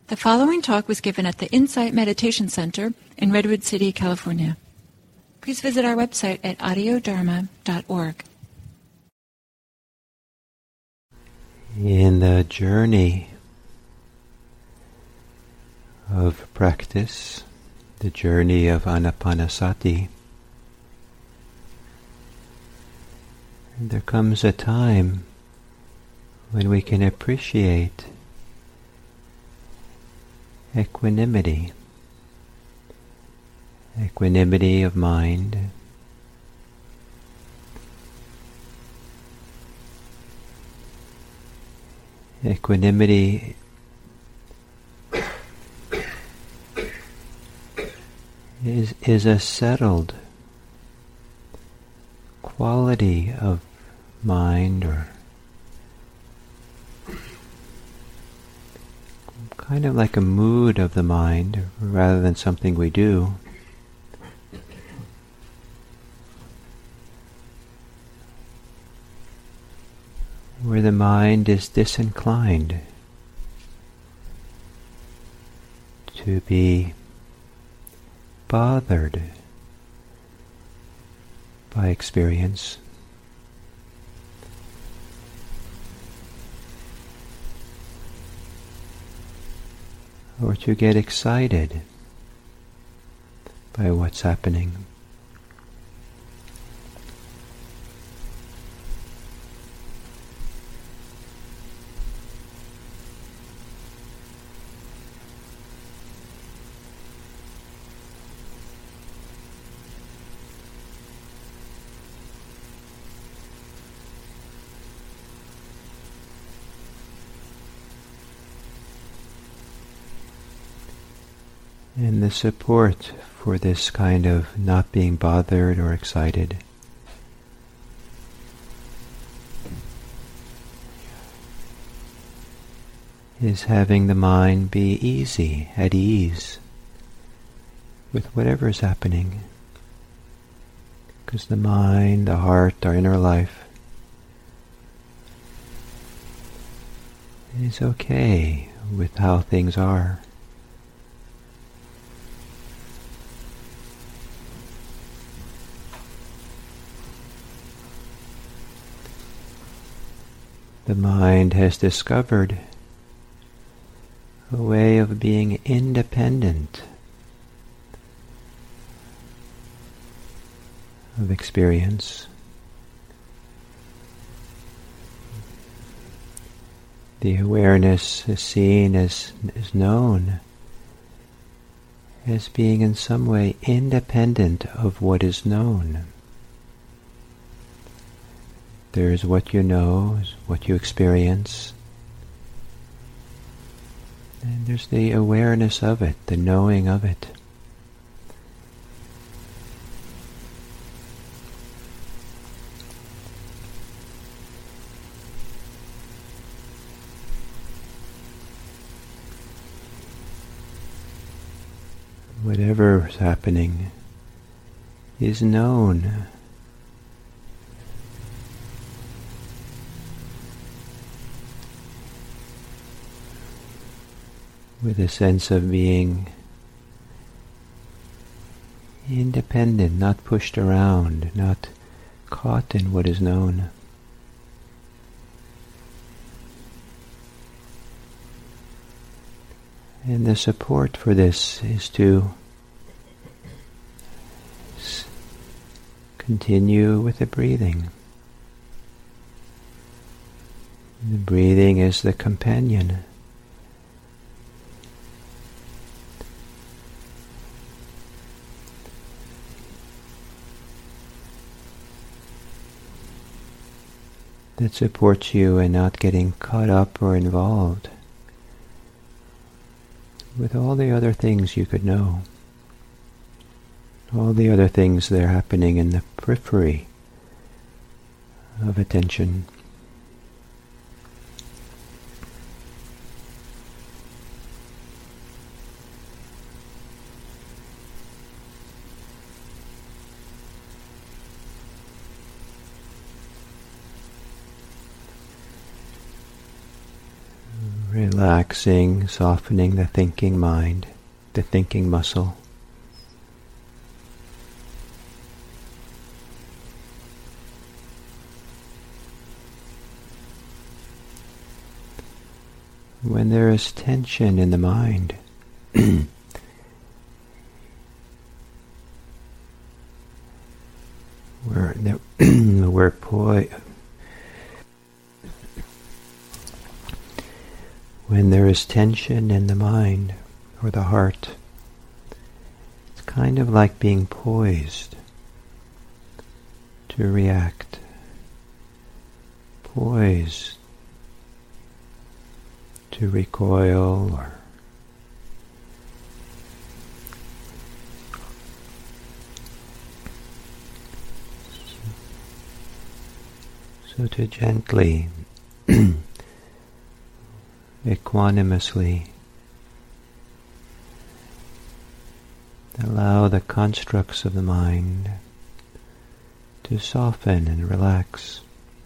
The following talk was given at the Insight Meditation Center in Redwood City, California. Please visit our website at audiodharma.org. In the journey of practice, the journey of Anapanasati, there comes a time when we can appreciate equanimity of mind, equanimity is a settled quality of mind, or kind of like a mood of the mind rather than something we do. Where the mind is disinclined to be bothered by experience, or to get excited by what's happening. And the support for this kind of not being bothered or excited is having the mind be easy, at ease with whatever is happening. Because the mind, the heart, our inner life is okay with how things are. The mind has discovered a way of being independent of experience. The awareness is seen is known as being in some way independent of what is known. There is what you know, is what you experience. And there's the awareness of it, the knowing of it. Whatever is happening is known. With a sense of being independent, not pushed around, not caught in what is known. And the support for this is to continue with the breathing. The breathing is the companion. That supports you in not getting caught up or involved with all the other things you could know, all the other things that are happening in the periphery of attention. relaxing, softening the thinking mind, the thinking muscle. When there is tension in the mind, when there is tension in the mind or the heart, it's kind of like being poised to react, poised to recoil or so to gently, equanimously allow the constructs of the mind to soften and relax.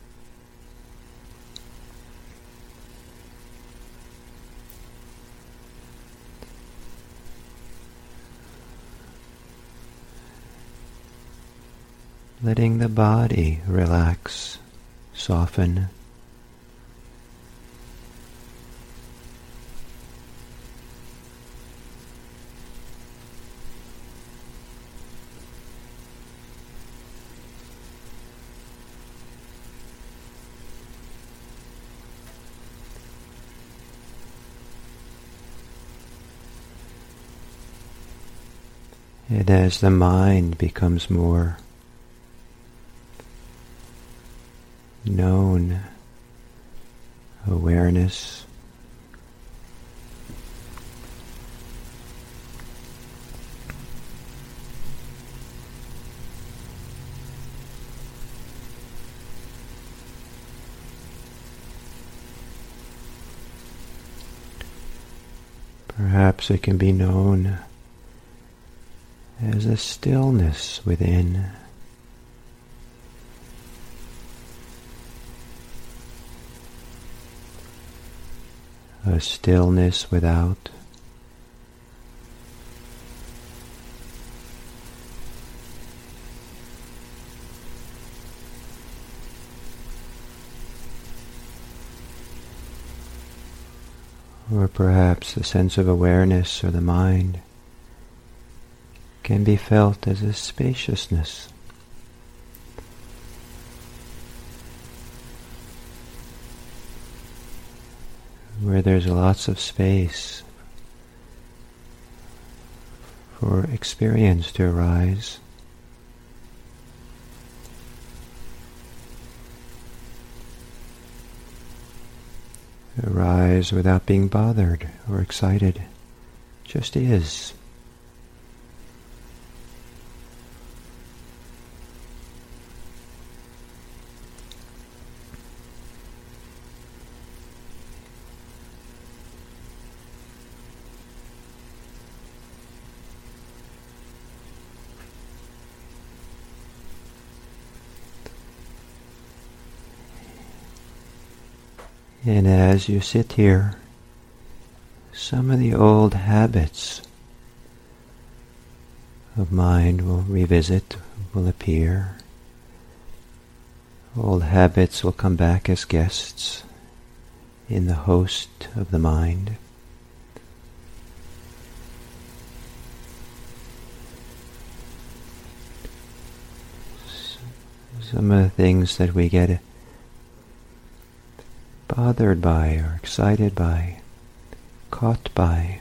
Letting the body relax, soften. And as the mind becomes more known, awareness, perhaps it can be known as a stillness within. A stillness without. Or perhaps the sense of awareness or the mind can be felt as a spaciousness. Where there's lots of space for experience to arise. Arise without being bothered or excited, just is. And as you sit here, some of the old habits of mind will revisit, will appear. Old habits will come back as guests in the host of the mind. Some of the things that we get bothered by or excited by, caught by,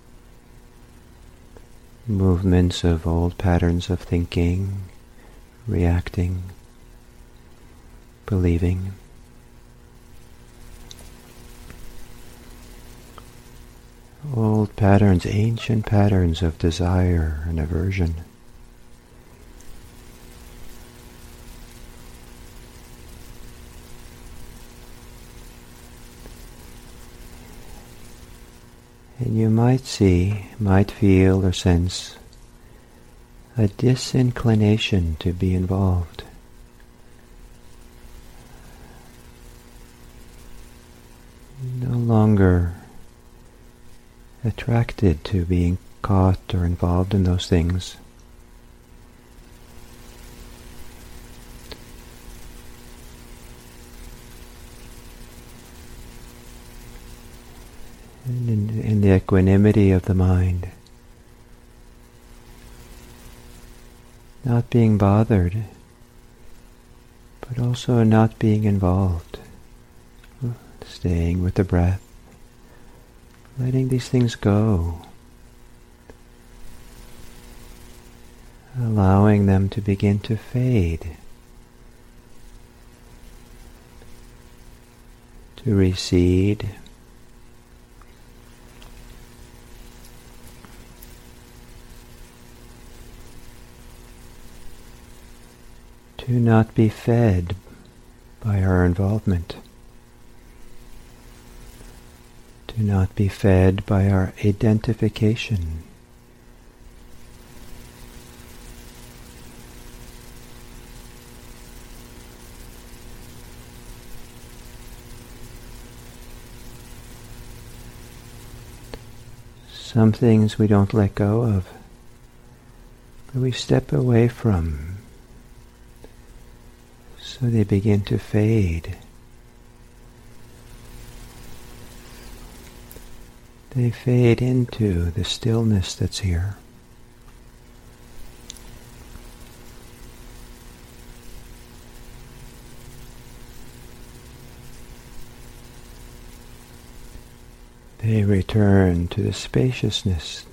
movements of old patterns of thinking, reacting, believing. Old patterns, ancient patterns of desire and aversion. And you might feel or sense a disinclination to be involved. No longer attracted to being caught or involved in those things. And in the equanimity of the mind, not being bothered, but also not being involved, staying with the breath, letting these things go, allowing them to begin to fade, to recede, to not be fed by our involvement, to not be fed by our identification. Some things we don't let go of, but we step away from, so they begin to fade. They fade into the stillness that's here. They return to the spaciousness.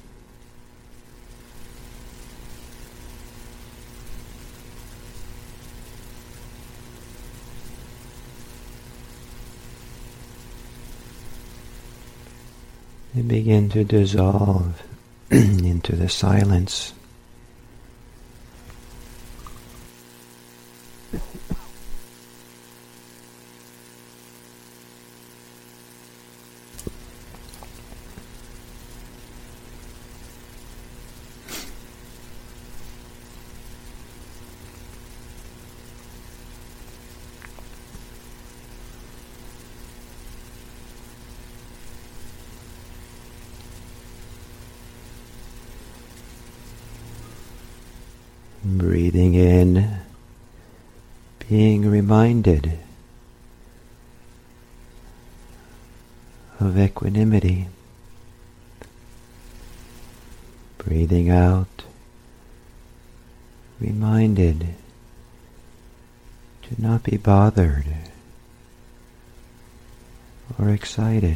They begin to dissolve into the silence. Breathing in, being reminded of equanimity. Breathing out, reminded to not be bothered or excited.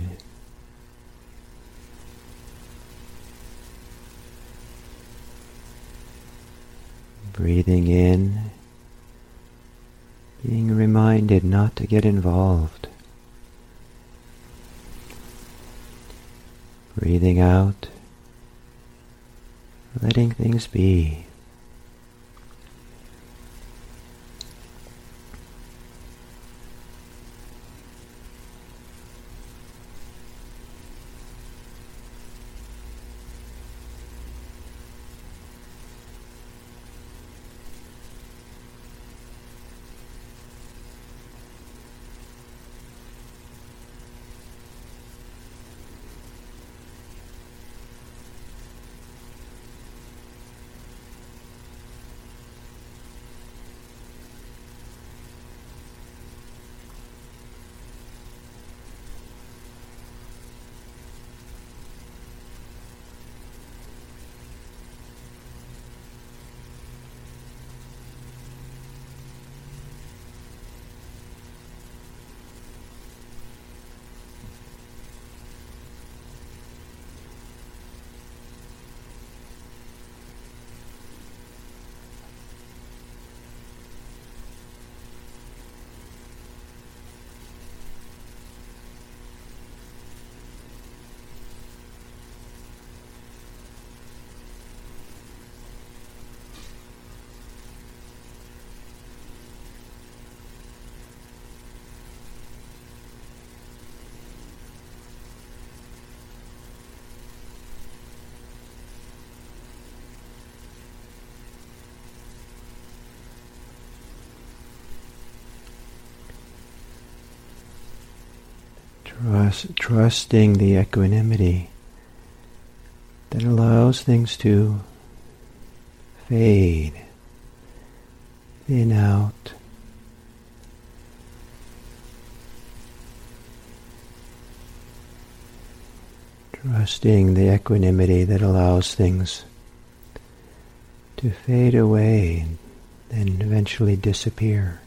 Breathing in, being reminded not to get involved. Breathing out, letting things be. Trusting the equanimity that allows things to fade in, out. Trusting the equanimity that allows things to fade away and eventually disappear.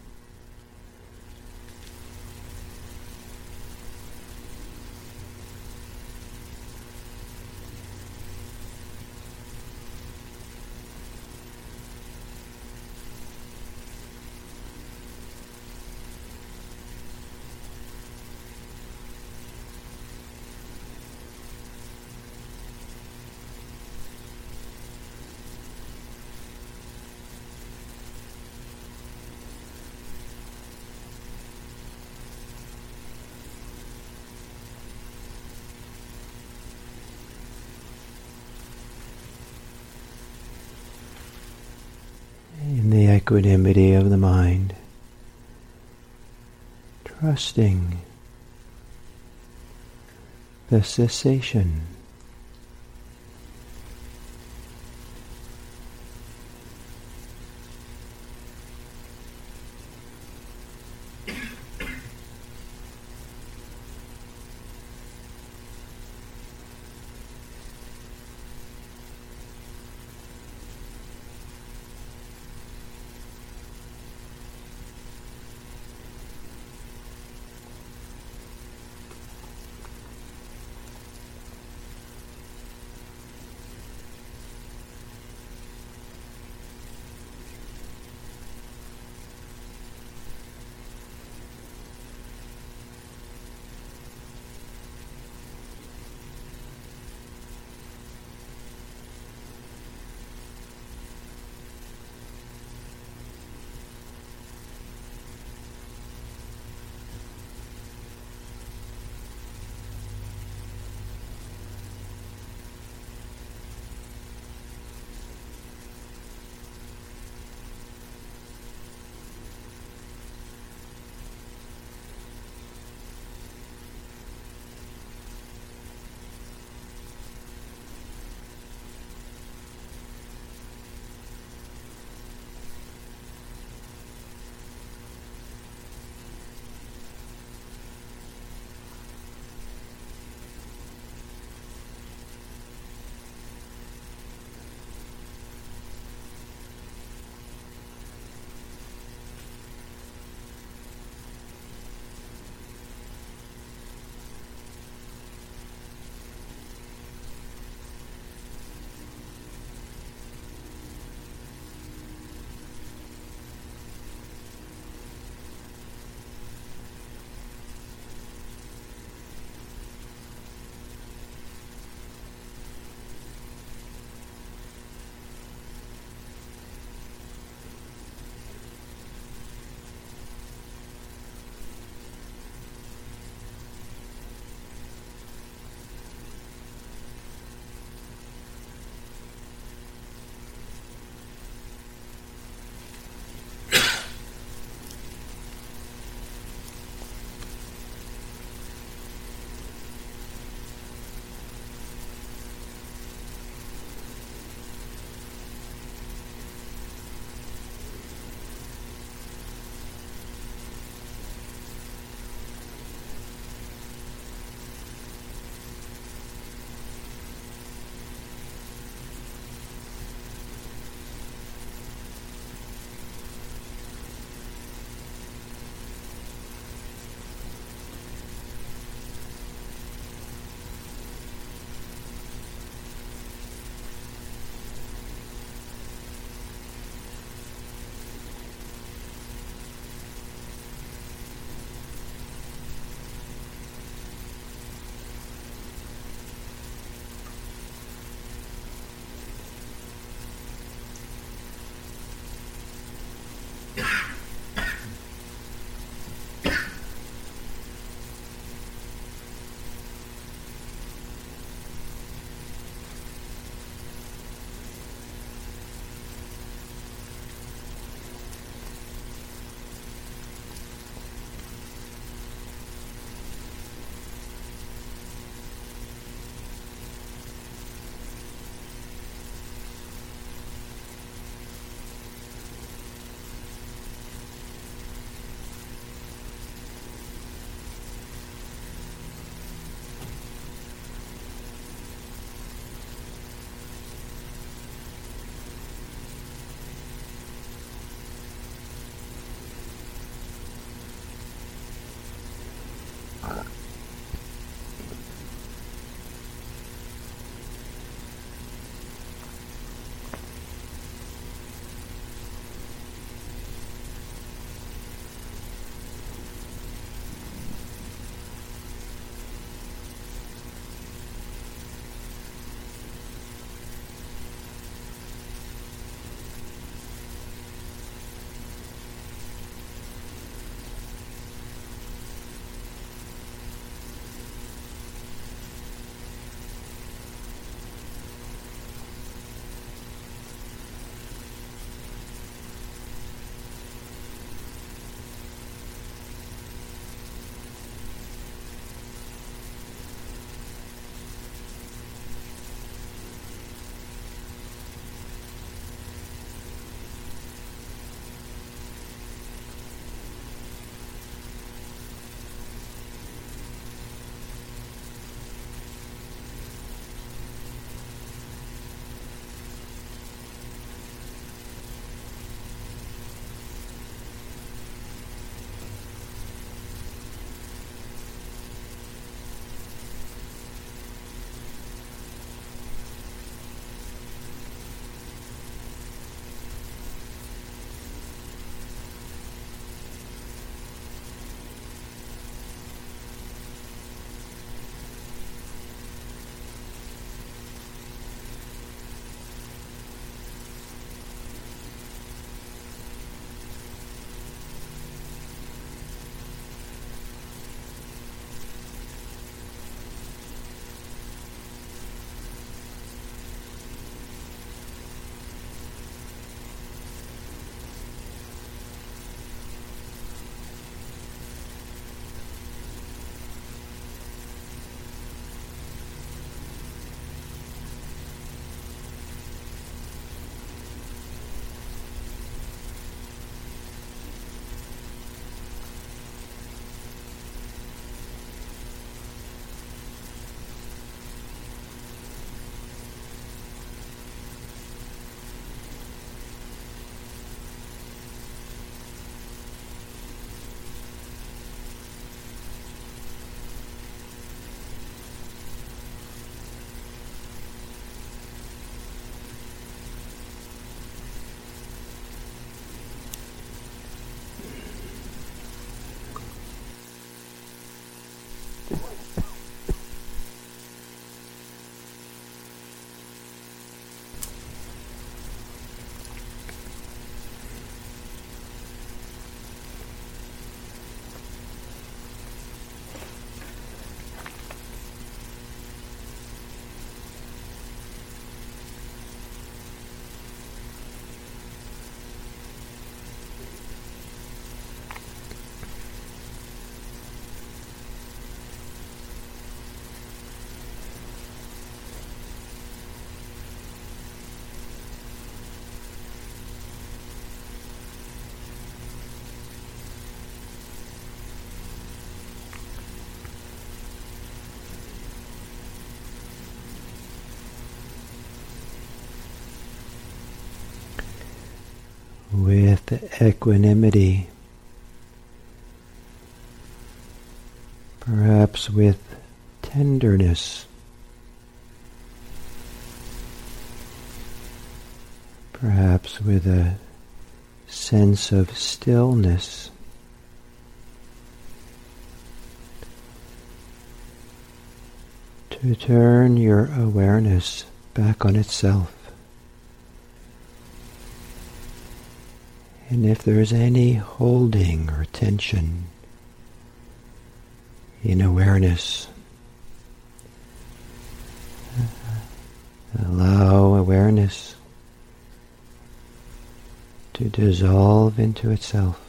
In the equanimity of the mind, trusting the cessation with equanimity, perhaps with tenderness, perhaps with a sense of stillness. To turn your awareness back on itself. And if there's any holding or tension in awareness, allow awareness to dissolve into itself.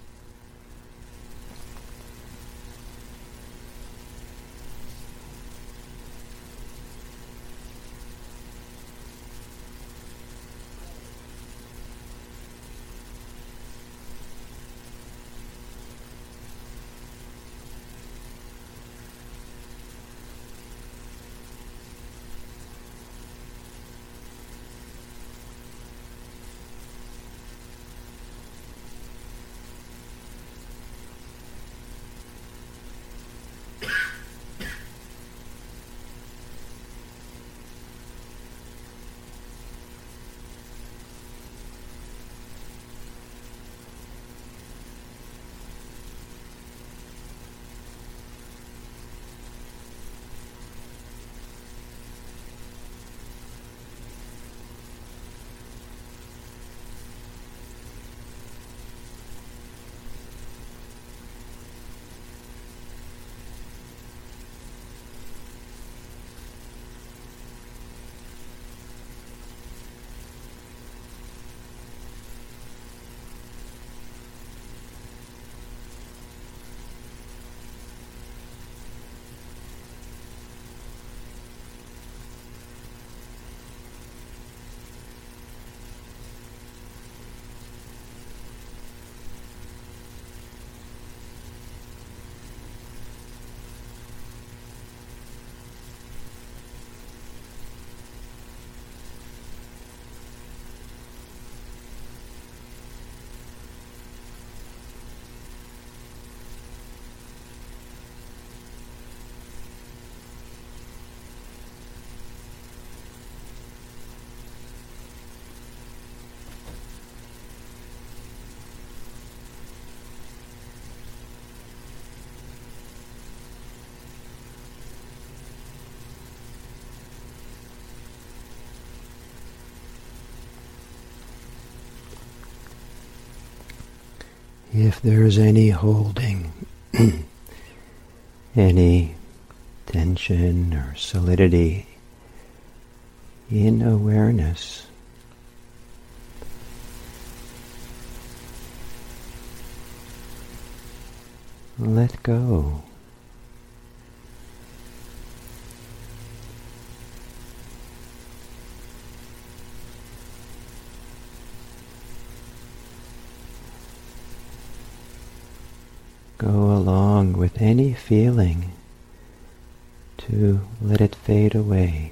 If there's any holding, any tension or solidity in awareness, let go. Go along with any feeling to let it fade away.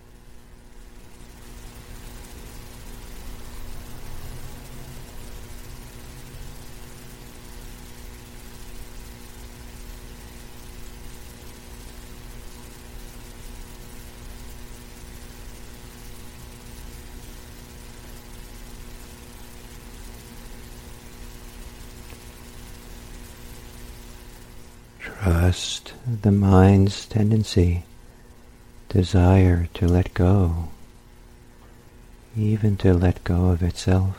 Trust the mind's tendency, desire to let go, even to let go of itself.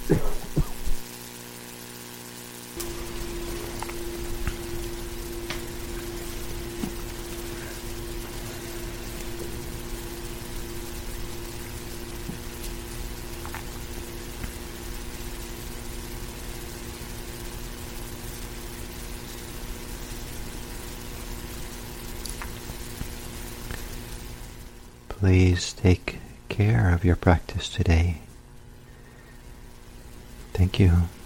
Please take care of your practice today. Thank you.